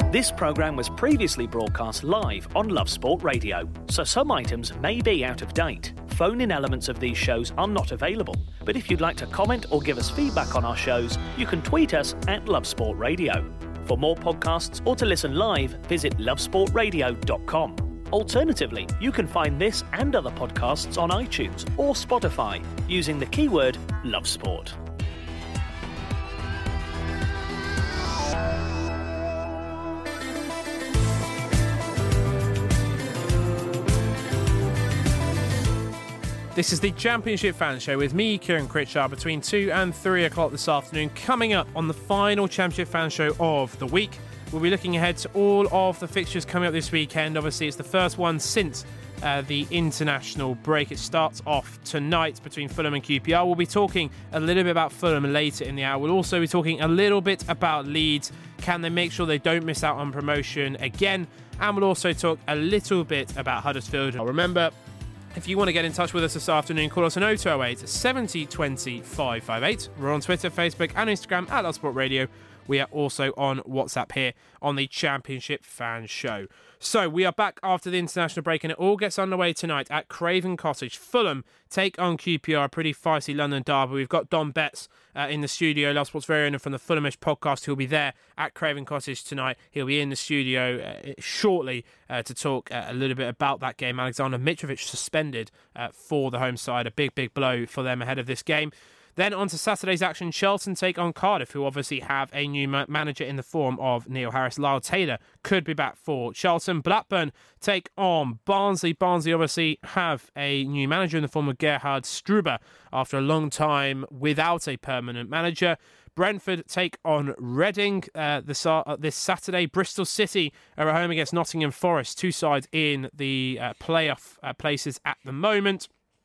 This programme was previously broadcast live on Love Sport Radio, so some items may be out of date. Phone-in elements of these shows are not available, but if you'd like to comment or give us feedback on our shows, you can tweet us at Love Sport Radio. For more podcasts or to listen live, visit lovesportradio.com. Alternatively, you can find this and other podcasts on iTunes or Spotify using the keyword Love Sport. This is the Championship Fan Show with me, Kieran Critchard, between 2 and 3 o'clock this afternoon. Coming up on the final Championship Fan Show of the week, we'll be looking ahead to all of the fixtures coming up this weekend. Obviously, it's the first one since the international break. It starts off tonight between Fulham and QPR. We'll be talking a little bit about Fulham later in the hour. We'll also be talking a little bit about Leeds. Can they make sure they don't miss out on promotion again? And we'll also talk a little bit about Huddersfield. Remember, if you want to get in touch with us this afternoon, call us on 0208 70 20 558. We're on Twitter, Facebook and Instagram at Love Sport Radio. We are also on WhatsApp here on the Championship Fan Show. So we are back after the international break and it all gets underway tonight at Craven Cottage. Fulham take on QPR, a pretty feisty London derby. We've got Dom Betts in the studio, Love Sport's very own, and from the Fulhamish podcast. He'll be there at Craven Cottage tonight. He'll be in the studio shortly to talk a little bit about that game. Alexander Mitrovic suspended for the home side. A big blow for them ahead of this game. Then on to Saturday's action, Charlton take on Cardiff, who obviously have a new manager in the form of Neil Harris. Lyle Taylor could be back for Charlton. Blackburn take on Barnsley. Barnsley obviously have a new manager in the form of Gerhard Struber after a long time without a permanent manager. Brentford take on Reading this Saturday. Bristol City are at home against Nottingham Forest. Two sides in the playoff places at the moment.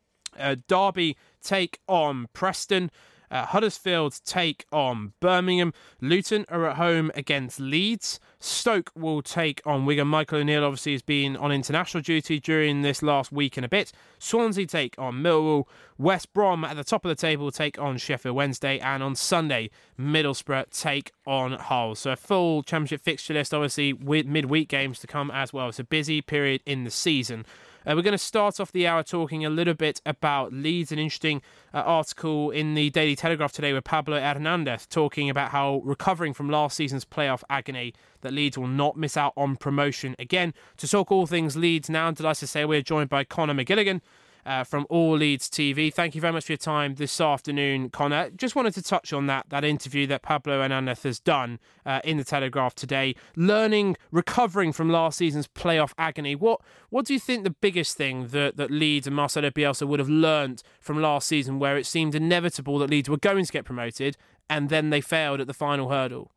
Derby take on Preston. Huddersfield take on Birmingham. Luton are at home against Leeds. Stoke will take on Wigan. Michael O'Neill obviously has been on international duty during this last week and a bit. Swansea take on Millwall. West Brom at the top of the table take on Sheffield Wednesday. And on Sunday, Middlesbrough take on Hull. So a full Championship fixture list, obviously, with midweek games to come as well. It's a busy period in the season. We're going to start off the hour talking a little bit about Leeds, an interesting article in the Daily Telegraph today with Pablo Hernandez talking about how recovering from last season's playoff agony that Leeds will not miss out on promotion again. To talk all things Leeds now, I'm delighted to say we're joined by Conor McGilligan from All Leeds TV. Thank you very much for your time this afternoon, Conor. Just wanted to touch on that interview that Pablo Hernandez has done in the Telegraph today, recovering from last season's playoff agony. What do you think the biggest thing that Leeds and Marcelo Bielsa would have learnt from last season, where it seemed inevitable that Leeds were going to get promoted and then they failed at the final hurdle?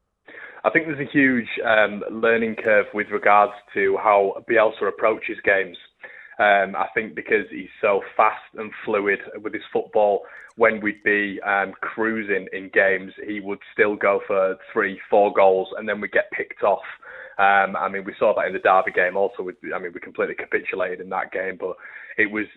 I think there's a huge learning curve with regards to how Bielsa approaches games. I think because he's so fast and fluid with his football, when we'd be cruising in games, he would still go for 3-4 goals and then we'd get picked off. We saw that in the Derby game also. We completely capitulated in that game, but it was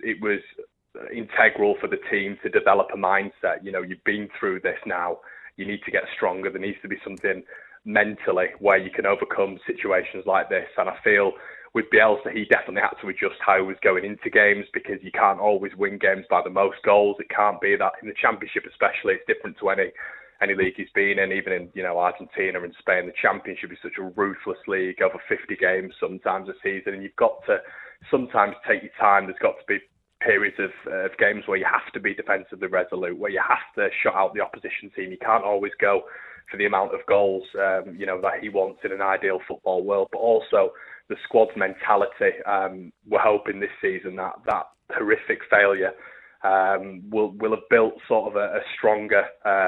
integral for the team to develop a mindset. You know, you've been through this now. You need to get stronger. There needs to be something mentally where you can overcome situations like this. And I feel with Bielsa, he definitely had to adjust how he was going into games, because you can't always win games by the most goals. It can't be that. In the Championship especially, it's different to any league he's been in, even in Argentina and Spain. The Championship is such a ruthless league, over 50 games sometimes a season, and you've got to sometimes take your time. There's got to be periods of games where you have to be defensively resolute, where you have to shut out the opposition team. You can't always go for the amount of goals that he wants in an ideal football world, but also the squad's mentality. We're hoping this season that horrific failure will have built sort of a stronger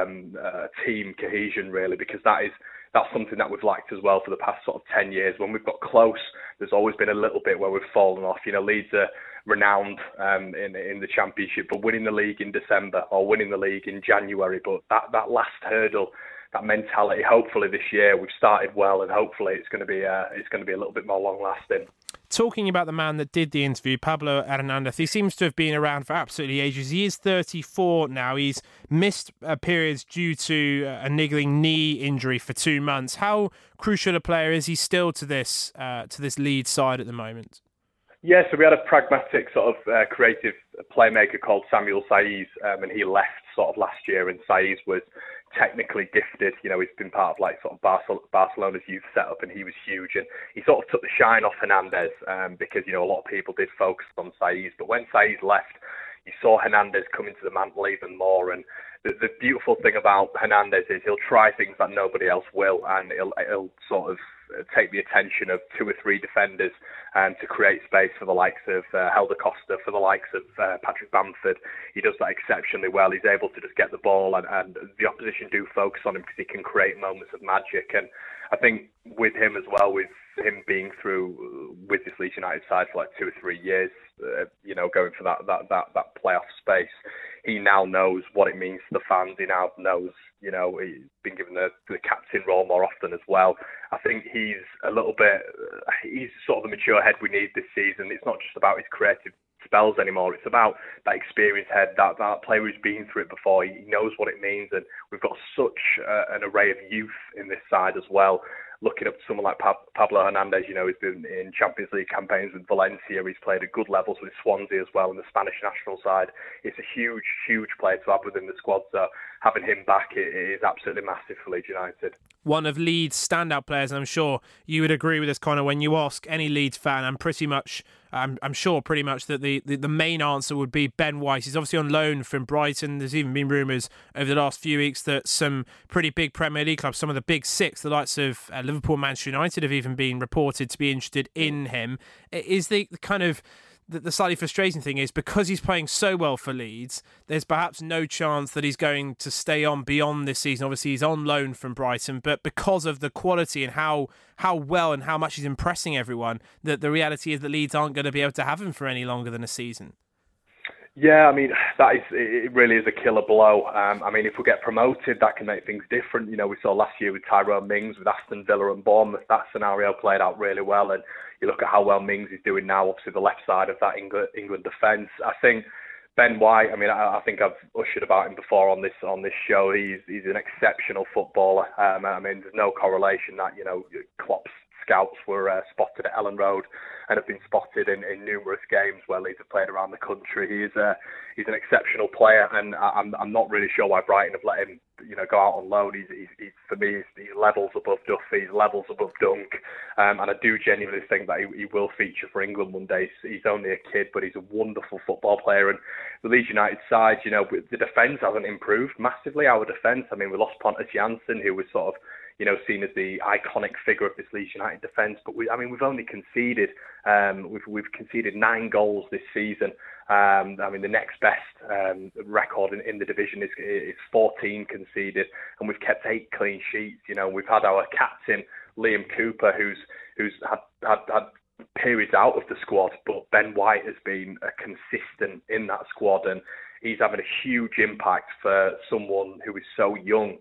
team cohesion, really, because that's something that we've lacked as well for the past sort of 10 years. When we've got close, there's always been a little bit where we've fallen off. Leeds are renowned in the Championship for winning the league in December or winning the league in January, but that last hurdle, that mentality, hopefully this year we've started well, and hopefully it's going to be a little bit more long lasting. talking about the man that did the interview, Pablo Hernandez, he seems to have been around for absolutely ages. He is 34 now. He's missed periods due to a niggling knee injury for 2 months. How crucial a player is he still to this Leeds side at the moment? Yeah, so we had a pragmatic sort of creative playmaker called Samuel Saiz, and he left sort of last year, and Saiz was technically gifted. You know, he's been part of like sort of Barcelona's youth setup, and he was huge, and he sort of took the shine off Hernandez because, you know, a lot of people did focus on Saiz, but when Saiz left, you saw Hernandez come into the mantle even more. And the beautiful thing about Hernandez is he'll try things that nobody else will, and he'll sort of take the attention of 2 or 3 defenders to create space for the likes of Helder Costa, for the likes of Patrick Bamford. He does that exceptionally well. He's able to just get the ball, and the opposition do focus on him because he can create moments of magic. And I think with him as well, with him being through with this Leeds United side for like 2 or 3 years, you know, going for that playoff space, he now knows what it means to the fans. He now knows, you know, he's been given the captain role more often as well. I think he's sort of the mature head we need this season. It's not just about his creative spells anymore. It's about that experienced head, that player who's been through it before. He knows what it means, and we've got such an array of youth in this side as well. Looking up to someone like Pablo Hernandez, you know, he's been in Champions League campaigns with Valencia. He's played at good levels with Swansea as well, on the Spanish national side. It's a huge, huge player to have within the squad. So having him back, it is absolutely massive for Leeds United. One of Leeds' standout players, and I'm sure you would agree with this, Connor, when you ask any Leeds fan, I'm sure pretty much that the main answer would be Ben White. He's obviously on loan from Brighton. There's even been rumours over the last few weeks that some pretty big Premier League clubs, some of the big 6, the likes of Liverpool, Manchester United, have even been reported to be interested in him. Is the kind of the slightly frustrating thing is, because he's playing so well for Leeds, there's perhaps no chance that he's going to stay on beyond this season. Obviously, he's on loan from Brighton, but because of the quality and how well and how much he's impressing everyone, that the reality is that Leeds aren't going to be able to have him for any longer than a season. Yeah, I mean, it really is a killer blow. I mean, if we get promoted, that can make things different. You know, we saw last year with Tyrone Mings, with Aston Villa and Bournemouth, that scenario played out really well. And you look at how well Mings is doing now, obviously the left side of that England defence. I think Ben White, I mean, I think I've ushered about him before on this show. He's an exceptional footballer. I mean, there's no correlation that, you know, Klopp's scouts were spotted at Ellen Road and have been spotted in numerous games where Leeds have played around the country. He's an exceptional player, and I'm not really sure why Brighton have let him, you know, go out on loan. He's for me, he's levels above Duffy, he's levels above Dunk, and I do genuinely think that he will feature for England one day. He's only a kid, but he's a wonderful football player. And the Leeds United side, you know, the defence hasn't improved massively. Our defence, I mean, we lost Pontus Jansson, who was sort of, you know, seen as the iconic figure of this Leeds United defence. But we've only conceded, we've conceded 9 goals this season. I mean, the next best record in the division is 14 conceded, and we've kept 8 clean sheets. You know, we've had our captain Liam Cooper, who's had periods out of the squad, but Ben White has been consistent in that squad, and he's having a huge impact for someone who is so young.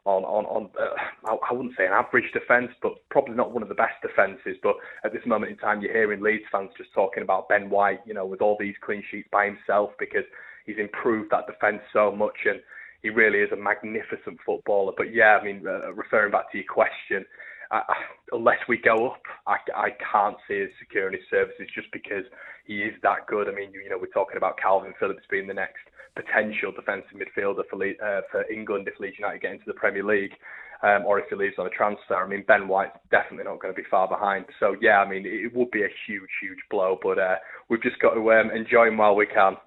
On I wouldn't say an average defence, but probably not one of the best defences. But at this moment in time, you're hearing Leeds fans just talking about Ben White, you know, with all these clean sheets by himself, because he's improved that defence so much, and he really is a magnificent footballer. But yeah, I mean, referring back to your question, unless we go up, I can't see us securing his services just because he is that good. I mean, you know, we're talking about Calvin Phillips being the next potential defensive midfielder for England if Leeds United get into the Premier League, or if he leaves on a transfer. I mean, Ben White's definitely not going to be far behind. So yeah, I mean, it would be a huge, huge blow, but we've just got to enjoy him while we can.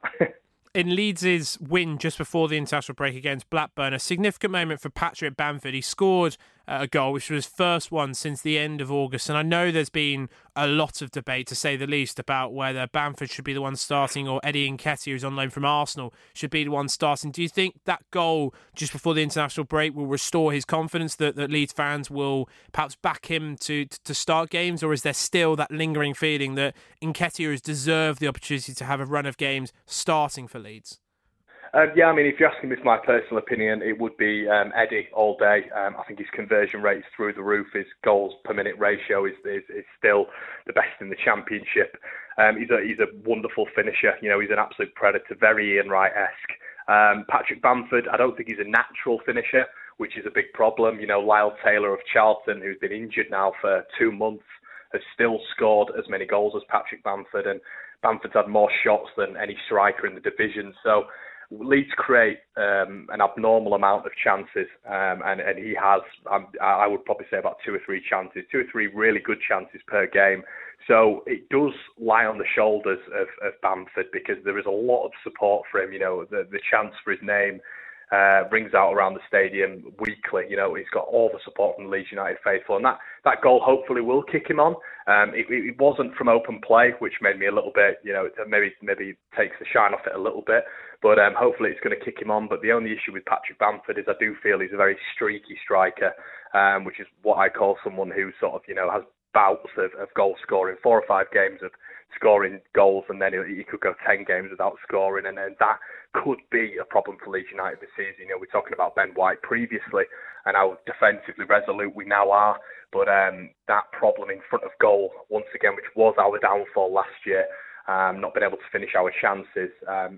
In Leeds' win just before the international break against Blackburn, a significant moment for Patrick Bamford. He scored a goal, which was his first one since the end of August. And I know there's been a lot of debate, to say the least, about whether Bamford should be the one starting or Eddie Nketiah, who's on loan from Arsenal, should be the one starting. Do you think that goal just before the international break will restore his confidence, that Leeds fans will perhaps back him to start games? Or is there still that lingering feeling that Nketiah has deserved the opportunity to have a run of games starting for Leeds? Yeah, I mean, if you're asking me for my personal opinion, it would be Eddie all day. I think his conversion rate's through the roof. His goals per minute ratio is still the best in the Championship. He's a wonderful finisher. You know, he's an absolute predator, very Ian Wright-esque. Patrick Bamford, I don't think he's a natural finisher, which is a big problem. You know, Lyle Taylor of Charlton, who's been injured now for 2 months, has still scored as many goals as Patrick Bamford, and Bamford's had more shots than any striker in the division. So Leeds create an abnormal amount of chances, and he has, I would probably say, about 2 or 3 chances, 2 or 3 really good chances per game. So it does lie on the shoulders of Bamford, because there is a lot of support for him. You know, the chants for his name rings out around the stadium weekly. You know, he's got all the support from the Leeds United faithful, and that goal hopefully will kick him on. It wasn't from open play, which made me a little bit, you know, maybe takes the shine off it a little bit. But hopefully it's going to kick him on. But the only issue with Patrick Bamford is I do feel he's a very streaky striker, which is what I call someone who sort of, you know, has bouts of goal scoring, 4 or 5 games of scoring goals, and then he could go 10 games without scoring, and then that could be a problem for Leeds United this season. You know, we're talking about Ben White previously and how defensively resolute we now are, but that problem in front of goal, once again, which was our downfall last year, not being able to finish our chances,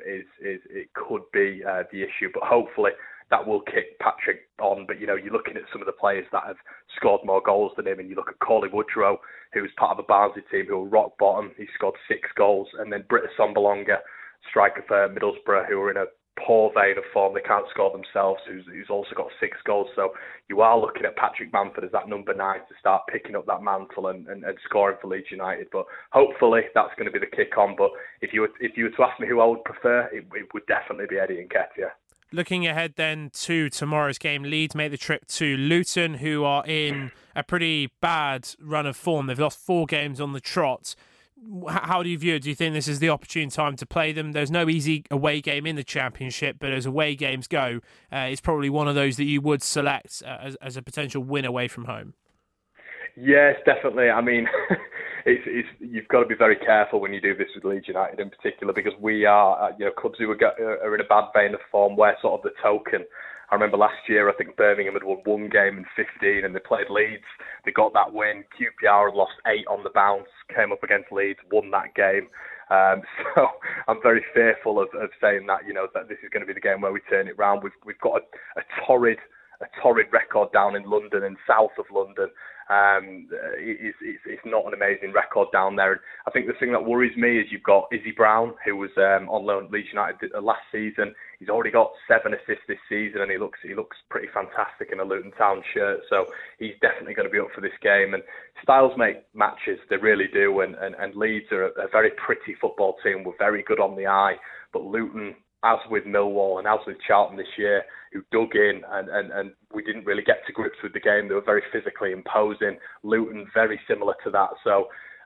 it could be the issue. But hopefully that will kick Patrick on. But, you know, you're looking at some of the players that have scored more goals than him, and you look at Cauley Woodrow, who's part of a Barnsley team who were rock bottom. He scored 6 goals. And then Britta Sombolonga, striker for Middlesbrough, who are in a poor vein of form. They can't score themselves, who's also got 6 goals. So you are looking at Patrick Bamford as that number 9 to start picking up that mantle and scoring for Leeds United. But hopefully that's going to be the kick on. But if you were to ask me who I would prefer, it would definitely be Eddie Nketiah. Looking ahead then to tomorrow's game, Leeds make the trip to Luton, who are in a pretty bad run of form. They've lost 4 games on the trot. How do you view it? Do you think this is the opportune time to play them? There's no easy away game in the Championship, but as away games go, it's probably one of those that you would select as a potential win away from home. Yes, definitely. I mean, you've got to be very careful when you do this with Leeds United in particular, because we are, clubs who are in a bad vein of form. We're sort of the token. I remember last year, I think Birmingham had won 1 game in 15, and they played Leeds. They got that win. QPR had lost 8 on the bounce, came up against Leeds, won that game. So I'm very fearful of saying that, that this is going to be the game where we turn it round. We've got a torrid record down in London and south of London. It's not an amazing record down there. And I think the thing that worries me is you've got Izzy Brown, who was on loan at Leeds United last season. He's already got 7 assists this season, and he looks pretty fantastic in a Luton Town shirt. So he's definitely going to be up for this game. And styles make matches, they really do. And Leeds are a very pretty football team. We're very good on the eye, but Luton, as with Millwall and as with Charlton this year, who dug in and we didn't really get to grips with the game. They were very physically imposing. Luton, very similar to that. So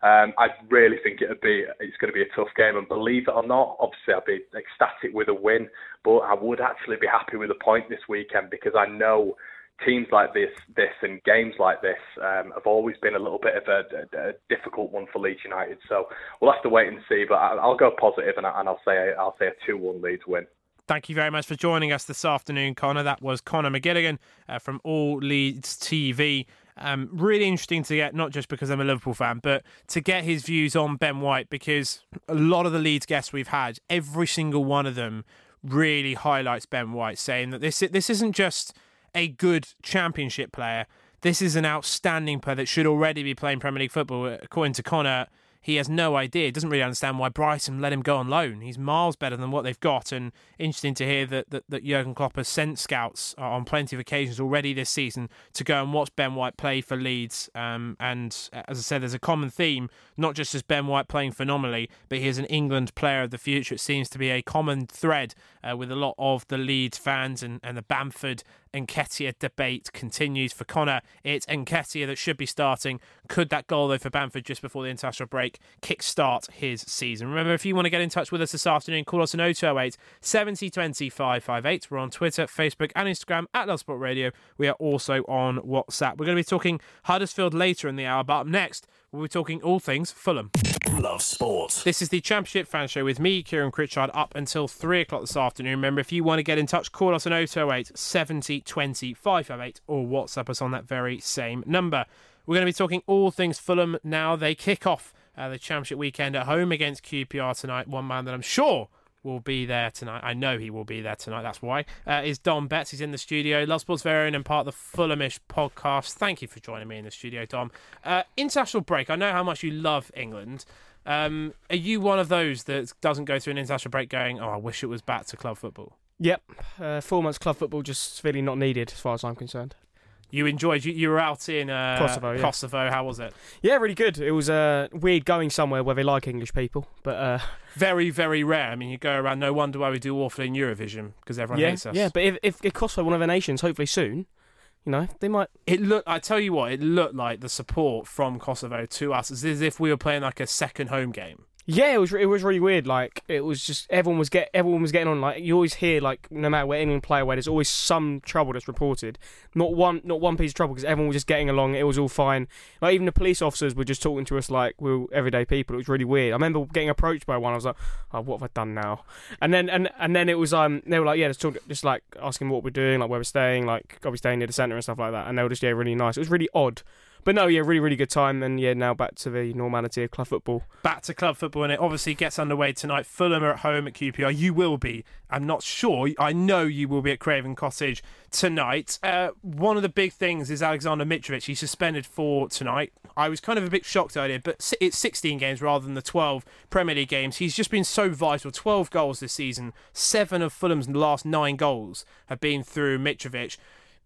I really think it's going to be a tough game. And believe it or not, obviously I'd be ecstatic with a win, but I would actually be happy with a point this weekend, because I know teams like this and games like this have always been a little bit of a difficult one for Leeds United. So we'll have to wait and see. But I'll go positive, and I'll say a 2-1 Leeds win. Thank you very much for joining us this afternoon, Connor. That was Connor McGilligan from All Leeds TV. Really interesting to get, not just because I'm a Liverpool fan, but to get his views on Ben White, because a lot of the Leeds guests we've had, every single one of them really highlights Ben White, saying that this isn't just a good Championship player. This is an outstanding player that should already be playing Premier League football. According to Connor, he has no idea. He doesn't really understand why Brighton let him go on loan. He's miles better than what they've got. And interesting to hear that Jurgen Klopp has sent scouts on plenty of occasions already this season to go and watch Ben White play for Leeds. And as I said, there's a common theme, not just as Ben White playing phenomenally, but he is an England player of the future. It seems to be a common thread with a lot of the Leeds fans, and the Bamford Nketiah debate continues. For Connor, it's Nketiah that should be starting. Could that goal, though, for Bamford just before the international break kickstart his season? Remember, if you want to get in touch with us this afternoon, call us on 0208 70 20 558. We're on Twitter, Facebook and Instagram at Love Sport Radio. We are also on WhatsApp. We're going to be talking Huddersfield later in the hour, but up next, we're talking all things Fulham. Love Sport. This is the Championship Fan Show with me, Kieran Critchard, up until 3 o'clock this afternoon. Remember, if you want to get in touch, call us on 0208 70 20 558 or WhatsApp us on that very same number. We're going to be talking all things Fulham now. They kick off the Championship weekend at home against QPR tonight. One man that I'm sure will be there tonight. I know he will be there tonight, that's why. Is Dom Betts. He's in the studio. Love Sports Variant and part of the Fulhamish podcast. Thank you for joining me in the studio, Dom. International break. I know how much you love England. Are you one of those that doesn't go through an international break going, I wish it was back to club football? Yep. 4 months club football just really not needed as far as I'm concerned. You enjoyed, you were out in Kosovo. Kosovo. How was it? Yeah, really good. It was weird going somewhere where they like English people, but very, very rare. I mean, you go around. No wonder why we do awful in Eurovision, because everyone hates us. Yeah, but if Kosovo, one of the nations, hopefully soon, they might. I tell you what, it looked like the support from Kosovo to us is as if we were playing like a second home game. Yeah, it was really weird. Like, it was just everyone was getting on. Like, you always hear, like, no matter where England play away, there's always some trouble that's reported. Not one piece of trouble, because everyone was just getting along. It was all fine. Like, even the police officers were just talking to us like we were everyday people. It was really weird. I remember getting approached by one. I was like, what have I done now? And then it was they were like, yeah, just like asking what we're doing, like where we're staying, like are we staying near the centre and stuff like that. And they were just really nice. It was really odd. But no, yeah, really, really good time. And yeah, now back to the normality of club football. Back to club football, and it obviously gets underway tonight. Fulham are at home at QPR. You will be. I'm not sure. I know you will be at Craven Cottage tonight. One of the big things is Alexander Mitrovic. He's suspended for tonight. I was kind of a bit shocked earlier, but it's 16 games rather than the 12 Premier League games. He's just been so vital. 12 goals this season. 7 of Fulham's last 9 goals have been through Mitrovic.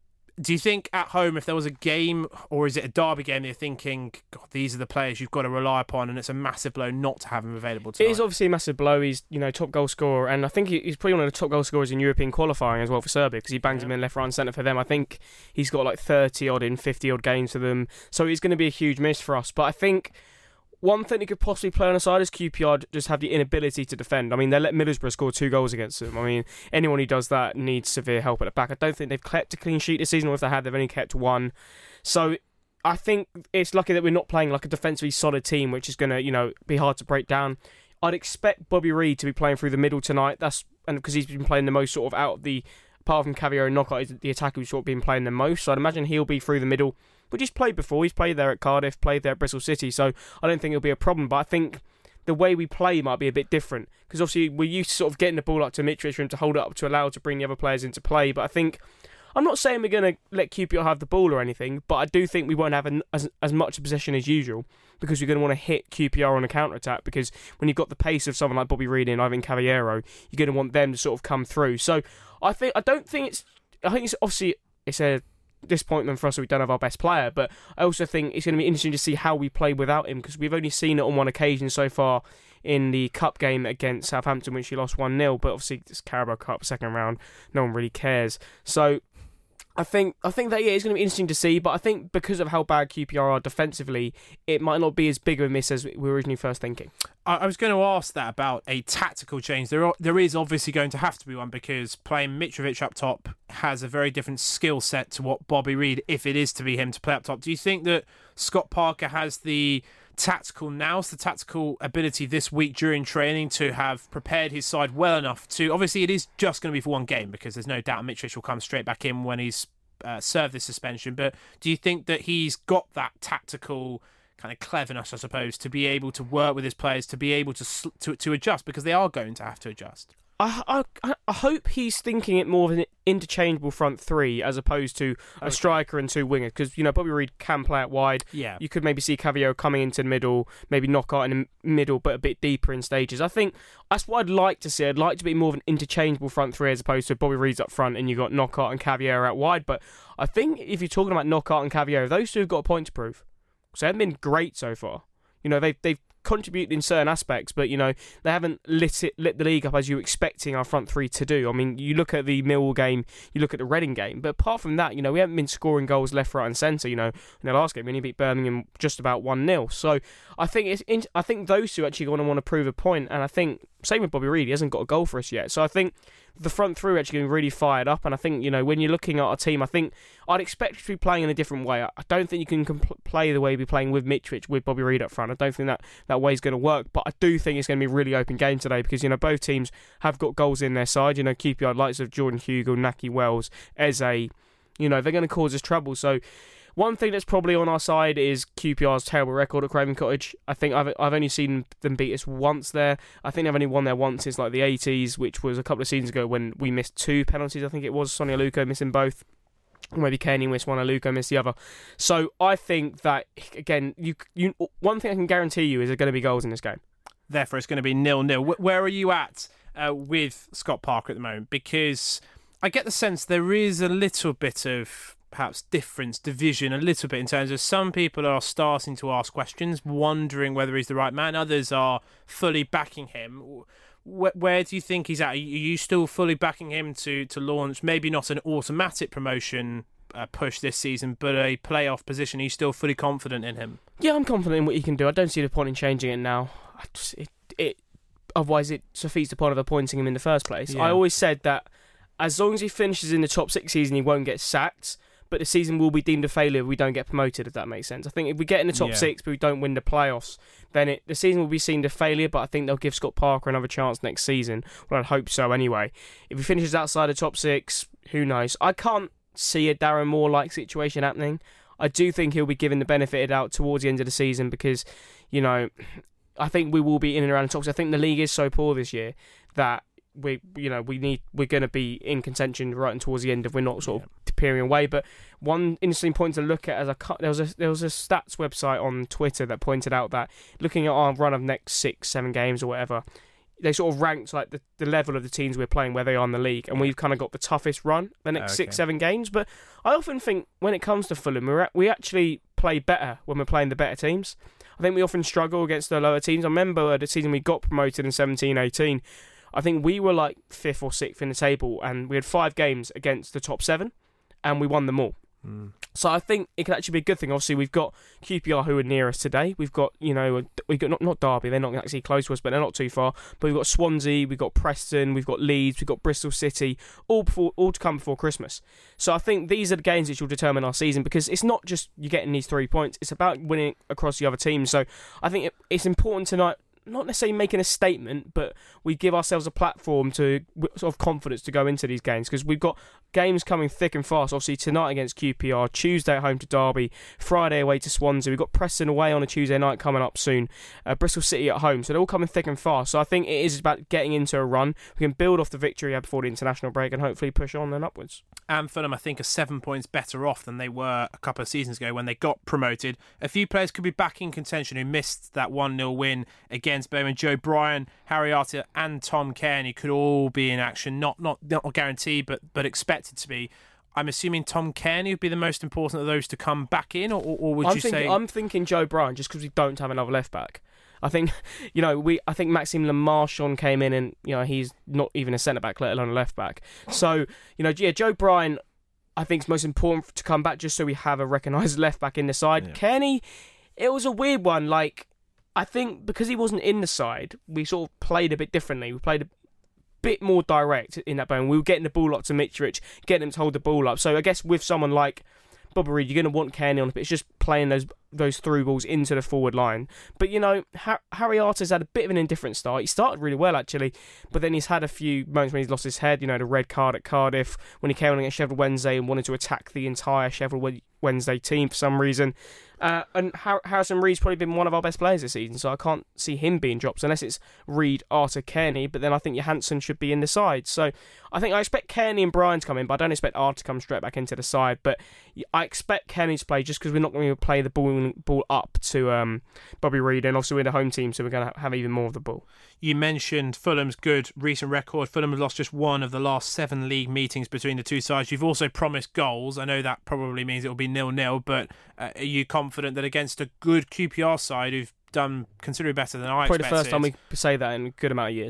Do you think at home, if there was a game, or is it a derby game, you're thinking, God, these are the players you've got to rely upon, and it's a massive blow not to have him available tonight? It is obviously a massive blow. He's top goal scorer, and I think he's probably one of the top goal scorers in European qualifying as well for Serbia, because he bangs them in left, right and centre for them. I think he's got like 30-odd in 50-odd games for them, so he's going to be a huge miss for us. But I think one thing that could possibly play on the side is QPR just have the inability to defend. I mean, they let Middlesbrough score 2 goals against them. I mean, anyone who does that needs severe help at the back. I don't think they've kept a clean sheet this season, or if they have, they've only kept 1. So I think it's lucky that we're not playing like a defensively solid team, which is going to, be hard to break down. I'd expect Bobby Reid to be playing through the middle tonight. And because he's been playing the most sort of out of the, apart from Cavallero and Knockout, is the attacker who's sort of been playing the most. So I'd imagine he'll be through the middle. But he's played before. He's played there at Cardiff, played there at Bristol City, so I don't think it'll be a problem. But I think the way we play might be a bit different, because obviously we're used to sort of getting the ball up to Mitrovic for him to hold it up to allow to bring the other players into play. But I think, I'm not saying we're going to let QPR have the ball or anything, but I do think we won't have as much possession as usual, because we're going to want to hit QPR on a counter-attack, because when you've got the pace of someone like Bobby Reid and Ivan Cavallero, you're going to want them to sort of come through. So I think it's obviously it's a disappointment for us that we don't have our best player, but I also think it's going to be interesting to see how we play without him, because we've only seen it on one occasion so far in the cup game against Southampton, which he lost 1-0, but obviously it's Carabao Cup second round, no one really cares. So I think that it's going to be interesting to see, but I think because of how bad QPR are defensively, it might not be as big of a miss as we were originally first thinking. I was going to ask that about a tactical change. There is obviously going to have to be one, because playing Mitrovic up top has a very different skill set to what Bobby Reid, if it is to be him to play up top. Do you think that Scott Parker has the tactical ability this week during training to have prepared his side well enough to, obviously it is just going to be for one game, because there's no doubt Mitrovic will come straight back in when he's served this suspension, but do you think that he's got that tactical kind of cleverness, I suppose, to be able to work with his players, to be able to adjust, because they are going to have to adjust? I hope he's thinking it more of an interchangeable front 3 as opposed to a striker and 2 wingers, because Bobby Reid can play out wide. Yeah, you could maybe see Cavallero coming into the middle, maybe Knockout in the middle, but a bit deeper in stages. I think that's what I'd like to see. I'd like to be more of an interchangeable front 3 as opposed to Bobby Reid's up front and you got Knockout and Cavallero out wide. But I think if you're talking about Knockout and Cavallero, those 2 have got a point to prove. So they haven't been great so far. They've contributed in certain aspects, but they haven't lit the league up as you're expecting our front 3 to do. I mean, you look at the Millwall game, you look at the Reading game, but apart from that, we haven't been scoring goals left, right, and centre. In the last game, we only beat Birmingham just about 1-0. So I think I think those 2 actually going to want to prove a point, and I think same with Bobby Reid. He hasn't got a goal for us yet. So I think the front three are actually getting really fired up. And I think, when you're looking at our team, I think I'd expect to be playing in a different way. I don't think you can play the way you're playing with Mitrovic, with Bobby Reid up front. I don't think that way is going to work. But I do think it's going to be a really open game today because, both teams have got goals in their side. QPR, likes of Jordan Hugill, Nahki Wells, Eze, they're going to cause us trouble. So one thing that's probably on our side is QPR's terrible record at Craven Cottage. I think I've only seen them beat us once there. I think they've only won there once since like the 80s, which was a couple of seasons ago when we missed 2 penalties. I think it was Sonny Aluko missing both. Or maybe Kenny missed one, Aluko missed the other. So I think that, again, one thing I can guarantee you is there are going to be goals in this game. Therefore, it's going to be 0-0. Where are you at with Scott Parker at the moment? Because I get the sense there is a little bit of perhaps division a little bit in terms of some people are starting to ask questions, wondering whether he's the right man. Others are fully backing him. Where do you think he's at? Are you still fully backing him to launch maybe not an automatic promotion push this season, but a playoff position? Are you still fully confident in him? Yeah, I'm confident in what he can do. I don't see the point in changing it now. Otherwise it defeats the point of appointing him in the first place. Yeah. I always said that as long as he finishes in the top 6 season, he won't get sacked. But the season will be deemed a failure if we don't get promoted, if that makes sense. I think if we get in the top 6 but we don't win the playoffs, then the season will be seen a failure, but I think they'll give Scott Parker another chance next season. Well, I'd hope so anyway. If he finishes outside the top 6, who knows? I can't see a Darren Moore-like situation happening. I do think he'll be given the benefit of the doubt towards the end of the season because, I think we will be in and around the top 6. I think the league is so poor this year that we're going to be in contention right and towards the end if we're not sort of disappearing away. But one interesting point to look at there was a stats website on Twitter that pointed out that looking at our run of next 6-7 games or whatever, they sort of ranked like the level of the teams we're playing where they are in the league, and we've kind of got the toughest run the next 6-7 games. But I often think when it comes to Fulham, we actually play better when we're playing the better teams. I think we often struggle against the lower teams. I remember the season we got promoted in 17-18. I think we were like 5th or 6th in the table, and we had 5 games against the top 7, and we won them all. So I think it could actually be a good thing. Obviously, we've got QPR who are near us today. We've got, not Derby, they're not actually close to us, but they're not too far. But we've got Swansea, we've got Preston, we've got Leeds, we've got Bristol City, all to come before Christmas. So I think these are the games which will determine our season, because it's not just you getting these 3 points, it's about winning across the other teams. So I think it's important to not necessarily making a statement, but we give ourselves a platform to sort of confidence to go into these games, because we've got games coming thick and fast. Obviously tonight against QPR, Tuesday at home to Derby, Friday away to Swansea. We've got Preston away on a Tuesday night coming up soon, Bristol City at home. So they're all coming thick and fast. So I think it is about getting into a run. We can build off the victory we had before the international break and hopefully push on then upwards. And Fulham, I think, are 7 points better off than they were a couple of seasons ago when they got promoted. A few players could be back in contention who missed that 1-0 win against Birmingham. Joe Bryan, Harry Arter and Tom Cairney could all be in action. Not guaranteed, but expected to be. I'm assuming Tom Cairney would be the most important of those to come back in, or would you say... I'm thinking Joe Bryan, just because we don't have another left-back. I think, I think Maxime Le Marchand came in and, he's not even a centre-back, let alone a left-back. So, Joe Bryan, I think, is most important to come back just so we have a recognised left-back in the side. Yeah. Cairney, it was a weird one. I think because he wasn't in the side, we sort of played a bit differently. We played a bit more direct in that bone. We were getting the ball up to Mitrovic, getting him to hold the ball up. So I guess with someone like Bobby Reid, you're going to want Cairney on, but it's just playing those through balls into the forward line. But, Harry Arter's had a bit of an indifferent start. He started really well, actually, but then he's had a few moments when he's lost his head, the red card at Cardiff, when he came on against Sheffield Wednesday and wanted to attack the entire Sheffield Wednesday team for some reason. And Harrison Reed's probably been one of our best players this season, so I can't see him being dropped unless it's Reid, Arter, Cairney, but then I think Johansson should be in the side. So I expect Cairney and Bryan to come in, but I don't expect Arter to come straight back into the side. But I expect Cairney to play just because we're not going to play the ball up to Bobby Reid, and also we're the home team, so we're going to have even more of the ball. You mentioned Fulham's good recent record. Fulham have lost just one of the last 7 league meetings between the two sides. You've also promised goals. I know that probably means it will be 0-0, but are you confident that against a good QPR side who've done considerably better than I expected? Probably the first time we say that in a good amount of years.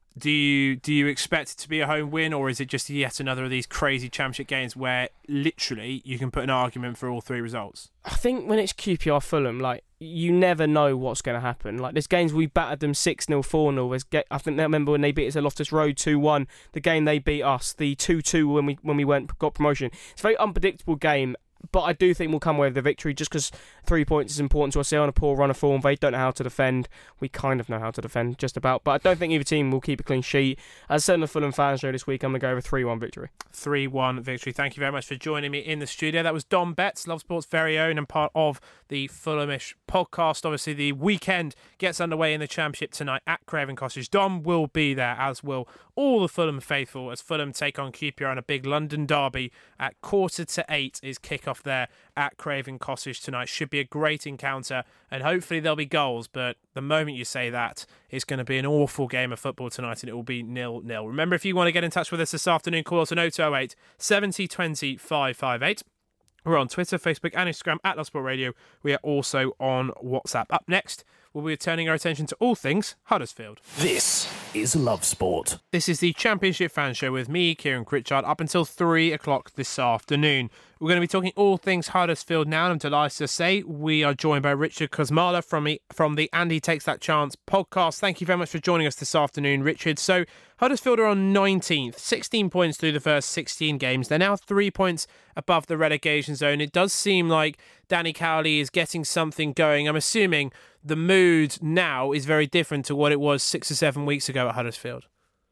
Do you expect it to be a home win, or is it just yet another of these crazy Championship games where literally you can put an argument for all three results? I think when it's QPR Fulham, like, you never know what's going to happen. Like, there's games we battered them 6-0, 4-0. I think I remember when they beat us at Loftus Road 2-1. The game they beat us, the 2-2 when we got promotion. It's a very unpredictable game. But I do think we'll come away with the victory just because 3 points is important to us. They're on a poor run of form. They don't know how to defend. We kind of know how to defend, just about. But I don't think either team will keep a clean sheet. As I said on the Fulham Fans Show this week, I'm going to go with a 3-1 victory. 3-1 victory. Thank you very much for joining me in the studio. That was Dom Betts, Love Sport's very own and part of the Fulhamish podcast. Obviously, the weekend gets underway in the Championship tonight at Craven Cottage. Dom will be there, as will all the Fulham faithful, as Fulham take on QPR in a big London derby at 7:45 is kick-off there at Craven Cottage tonight. Should be a great encounter, and hopefully there'll be goals, but the moment you say that, it's going to be an awful game of football tonight, and it will be 0-0. Remember, if you want to get in touch with us this afternoon, call us on 0208 70 20 558. We're on Twitter, Facebook and Instagram at Love Sport Radio. We are also on WhatsApp. Up next, we'll be turning our attention to all things Huddersfield. This is Love Sport. This is the Championship Fan Show with me, Kieran Critchard, up until 3 o'clock this afternoon. We're going to be talking all things Huddersfield now, and I'm delighted to say we are joined by Richard Kosmala from the Andy Takes That Chance podcast. Thank you very much for joining us this afternoon, Richard. So Huddersfield are on 19th, 16 points through the first 16 games. They're now 3 points above the relegation zone. It does seem like Danny Cowley is getting something going. I'm assuming the mood now is very different to what it was 6 or 7 weeks ago at Huddersfield.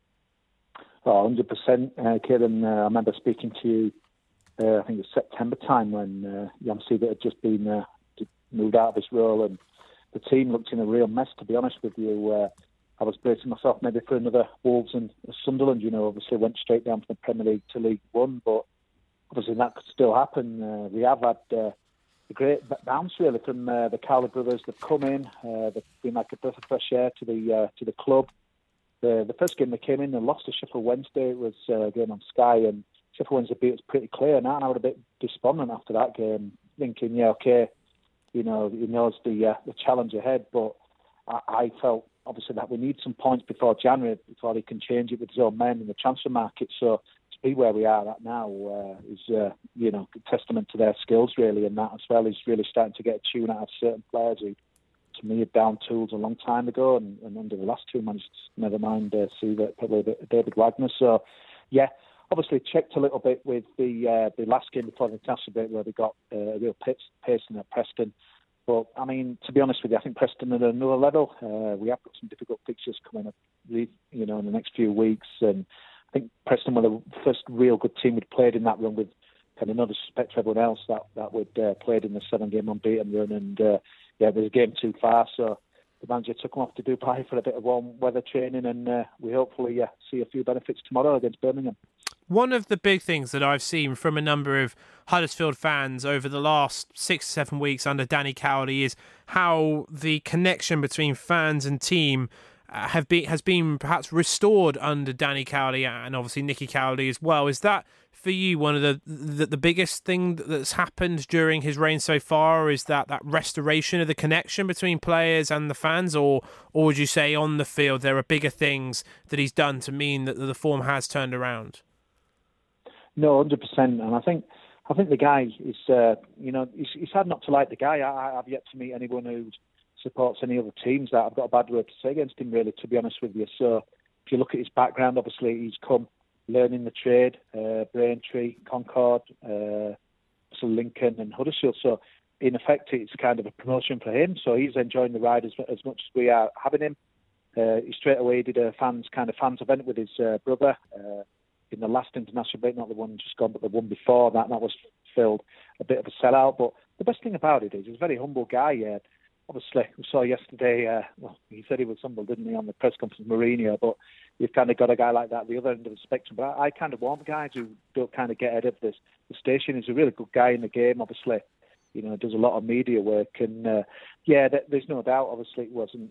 Oh, 100%, Kieran. I remember speaking to you, I think it was September time, when Jan Siebert had just been moved out of his role, and the team looked in a real mess, to be honest with you. I was bracing myself maybe for another Wolves and Sunderland, obviously went straight down from the Premier League to League One, but obviously that could still happen. We have had a great bounce really from the Cowley brothers. They've come in, they've been like a breath of fresh air to the club. The first game they came in, they lost to Sheffield Wednesday. It was a game on Sky, and Sheffield Wednesday beat us pretty clear. And I was a bit despondent after that game, thinking, yeah, okay, he knows the challenge ahead, but I felt obviously that we need some points before January, before he can change it with his own men in the transfer market. So to be where we are at now is a testament to their skills really, and that as well. He's really starting to get a tune out of certain players who, to me, had down tools a long time ago, and under the last two months, never mind Sievert, probably David Wagner. So yeah, obviously checked a little bit with the last game before the international break, where they got a real pace in at Preston. But, I mean, to be honest with you, I think Preston are at another level. We have got some difficult fixtures coming up, in the next few weeks. And I think Preston were the first real good team we'd played in that run, with kind of no disrespect to everyone else that we'd played in the 7-game unbeaten run. And, it was a game too far. So the manager took them off to Dubai for a bit of warm weather training. And we hopefully see a few benefits tomorrow against Birmingham. One of the big things that I've seen from a number of Huddersfield fans over the last 6 to 7 weeks under Danny Cowley is how the connection between fans and team has been perhaps restored under Danny Cowley, and obviously Nicky Cowley as well. Is that for you one of the biggest thing that's happened during his reign so far? Is that restoration of the connection between players and the fans, or would you say on the field there are bigger things that he's done to mean that the form has turned around? No, 100%. And I think the guy is, he's hard not to like the guy. I've yet to meet anyone who supports any other teams that I've got a bad word to say against him, really, to be honest with you. So if you look at his background, obviously he's come learning the trade, Braintree, Concord, Lincoln and Huddersfield. So in effect, it's kind of a promotion for him. So he's enjoying the ride as much as we are having him. He straight away did a fans event with his brother, in the last international break, not the one just gone, but the one before that. That was filled a bit of a sellout. But the best thing about it is he's a very humble guy. Obviously, we saw yesterday, he said he was humble, didn't he, on the press conference, Mourinho, but you've kind of got a guy like that at the other end of the spectrum. But I kind of want guys who don't kind of get ahead of the station. He's a really good guy in the game, obviously. Does a lot of media work. And, there's no doubt, obviously, it wasn't...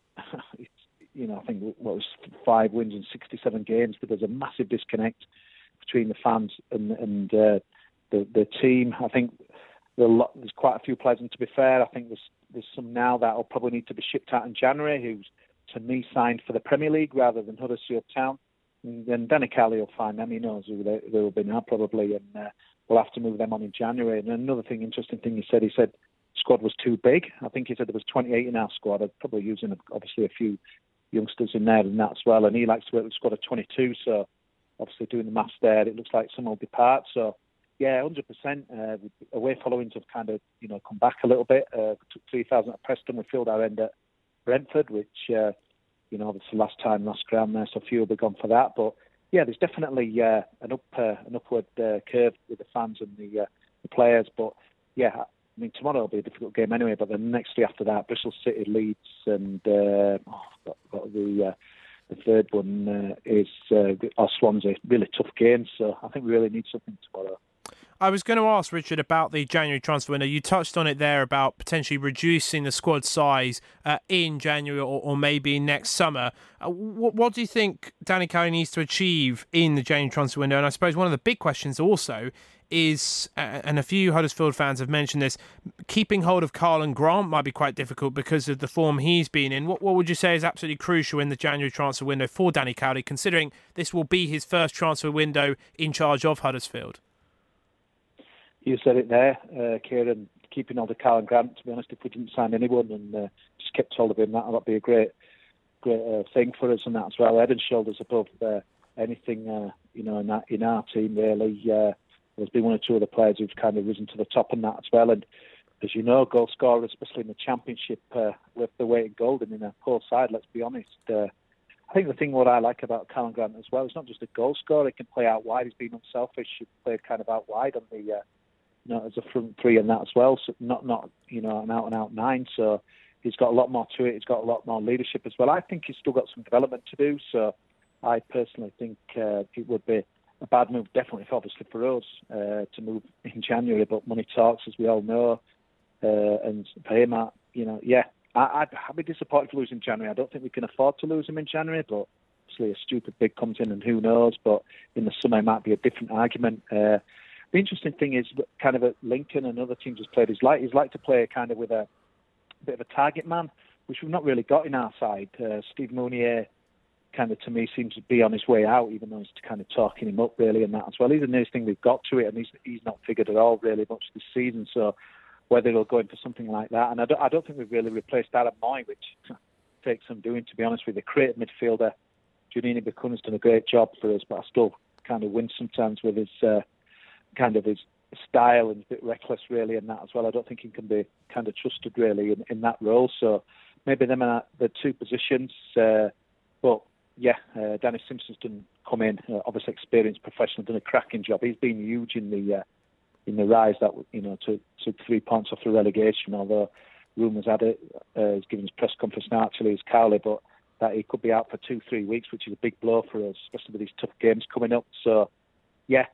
I think it was 5 wins in 67 games, but there's a massive disconnect between the fans and the team. I think there's quite a few players, and to be fair, I think there's some now that will probably need to be shipped out in January, whose to me, signed for the Premier League rather than Huddersfield Town. And then Danny Cowley will find them. He knows who they will be now, probably, and we'll have to move them on in January. And another interesting thing he said the squad was too big. I think he said there was 28 in our squad. I'd probably using, obviously, a few youngsters in there and that as well. And he likes to work with a squad of 22, so obviously doing the maths there, it looks like some will depart. So, yeah, 100%. Away followings have kind of, come back a little bit. We took 3,000 at Preston. We filled our end at Brentford, which, obviously last ground there, so few will be gone for that. But, yeah, there's definitely an upward curve with the fans and the players. But, yeah, I mean, tomorrow will be a difficult game anyway, but the next day after that, Bristol City, Leeds, and the third one is Swansea. Really tough games, so I think we really need something tomorrow. I was going to ask, Richard, about the January transfer window. You touched on it there about potentially reducing the squad size in January or maybe next summer. What do you think Danny Cowley needs to achieve in the January transfer window? And I suppose one of the big questions also is, and a few Huddersfield fans have mentioned this, keeping hold of Karlan Grant might be quite difficult because of the form he's been in. What would you say is absolutely crucial in the January transfer window for Danny Cowley, considering this will be his first transfer window in charge of Huddersfield? You said it there, Kieran, keeping hold of Karlan Grant. To be honest, if we didn't sign anyone and just kept hold of him, that would be a great thing for us and that as well. Head and shoulders above anything, in our team, really. There's been one or two other players who've kind of risen to the top on that as well. And as you know, goal scorers, especially in the Championship, with the weight in gold and in a poor side, let's be honest. I think the thing what I like about Karlan Grant as well is not just a goal scorer. He can play out wide. He's been unselfish. He played kind of out wide on the... as a front three and that as well, so not an out-and-out nine, so he's got a lot more to it, he's got a lot more leadership as well. I think he's still got some development to do, so I personally think it would be a bad move, definitely obviously for us, to move in January, but money talks, as we all know, and for him, I'd be disappointed for losing January. I don't think we can afford to lose him in January, but obviously a stupid bid comes in and who knows, but in the summer it might be a different argument. The interesting thing is, kind of at Lincoln and other teams has played, he's like to play kind of with a bit of a target man, which we've not really got in our side. Steve Mounier, kind of to me, seems to be on his way out, even though he's kind of talking him up really and that as well. He's the nearest thing we've got to it, and he's not figured at all really much this season. So whether he'll go into something like that, and I don't think we've really replaced Adam Moy, which takes some doing, to be honest with you. The creative midfielder, Giannini Bacun's done a great job for us, but I still kind of wince sometimes with his his style and a bit reckless really and that as well. I don't think he can be kind of trusted really in that role. So maybe them are the two positions. But yeah, Danny Simpson's come in, obviously experienced professional, done a cracking job. He's been huge in the rise that took 3 points off the relegation. Although rumours had it, he's given his press conference now actually as Cowley, but that he could be out for 2-3 weeks, which is a big blow for us, especially with these tough games coming up. So yeah.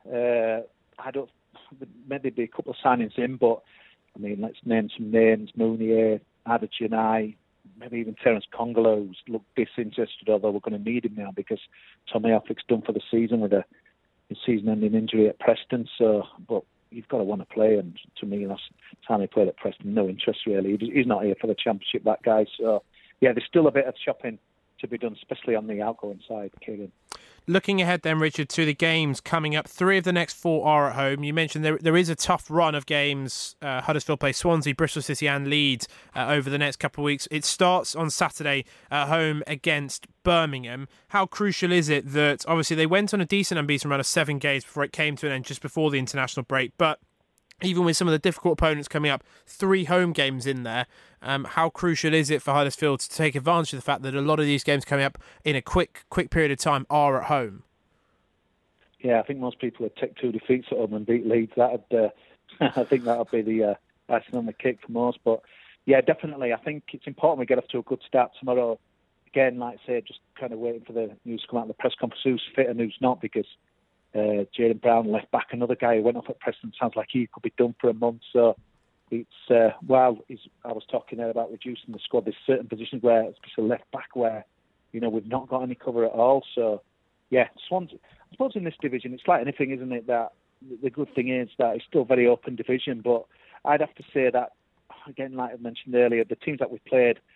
Maybe be a couple of signings in, but I mean, let's name some names: Mounier, Adetianai, maybe even Terence Congolo, who's looked disinterested, although we're going to need him now because Tommy Offlick's done for the season with a season-ending injury at Preston. So, but you've got to want to play, and to me, last time he played at Preston, no interest really. He's not here for the Championship, that guy. So, yeah, there's still a bit of shopping to be done, especially on the outgoing side, Kieran. Looking ahead then, Richard, to the games coming up, 3 of the next 4 are at home. You mentioned there is a tough run of games. Huddersfield play Swansea, Bristol City and Leeds over the next couple of weeks. It starts on Saturday at home against Birmingham. How crucial is it that, obviously, they went on a decent unbeaten run of 7 games before it came to an end just before the international break, but even with some of the difficult opponents coming up, 3 home games in there, how crucial is it for Huddersfield to take advantage of the fact that a lot of these games coming up in a quick period of time are at home? Yeah, I think most people would take 2 defeats at home and beat Leeds. I think that would be the icing on the cake for most. But yeah, definitely, I think it's important we get off to a good start tomorrow. Again, like I say, just kind of waiting for the news to come out of the press conference, who's fit and who's not, because Jayden Brown left back another guy who went off at Preston. Sounds like he could be done for a month. So it's I was talking there about reducing the squad. There's certain positions where, especially left back, where we've not got any cover at all. So yeah, Swansea. I suppose in this division, it's like anything, isn't it? That the good thing is that it's still a very open division. But I'd have to say that again, like I mentioned earlier, the teams that we've played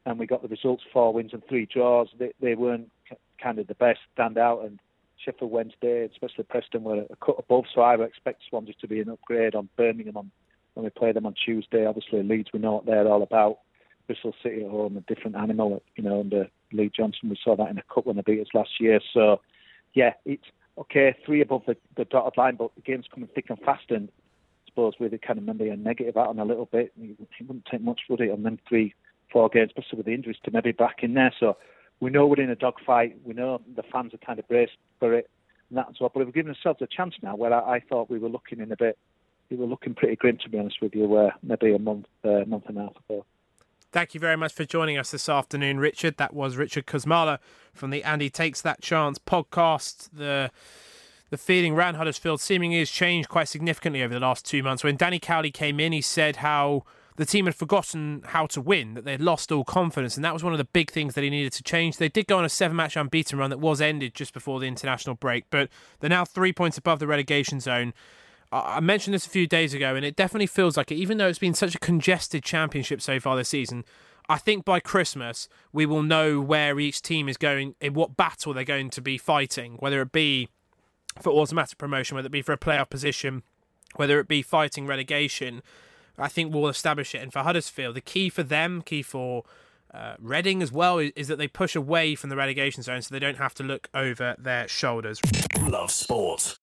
and we got the results, 4 wins and 3 draws. They weren't kind of the best stand out, and Sheffield Wednesday, especially Preston, were a cut above, so I would expect Swansea to be an upgrade on Birmingham when we play them on Tuesday. Obviously, Leeds, we know what they're all about. Bristol City at home, a different animal, under Lee Johnson. We saw that in a cup when they beat us last year. So, yeah, it's okay, 3 above the dotted line, but the game's coming thick and fast, and I suppose we're kind of maybe a negative out on a little bit. It wouldn't take much, would it, on them 3-4 games, especially with the injuries, to maybe back in there. So we know we're in a dogfight. We know the fans are kind of braced for it, and that's what. But we've given ourselves a chance now, where I thought we were looking pretty grim, to be honest with you, maybe a month and a half ago. Thank you very much for joining us this afternoon, Richard. That was Richard Kosmala from the Andy Takes That Chance podcast. The feeling around Huddersfield seemingly has changed quite significantly over the last 2 months. When Danny Cowley came in, he said how the team had forgotten how to win, that they'd lost all confidence, and that was one of the big things that he needed to change. They did go on a 7-match unbeaten run that was ended just before the international break, but they're now 3 points above the relegation zone. I mentioned this a few days ago, and it definitely feels like it, even though it's been such a congested championship so far this season, I think by Christmas we will know where each team is going, in what battle they're going to be fighting, whether it be for automatic promotion, whether it be for a playoff position, whether it be fighting relegation. I think we'll establish it. And for Huddersfield, the key for them, key for Reading as well, is that they push away from the relegation zone so they don't have to look over their shoulders. Love Sport.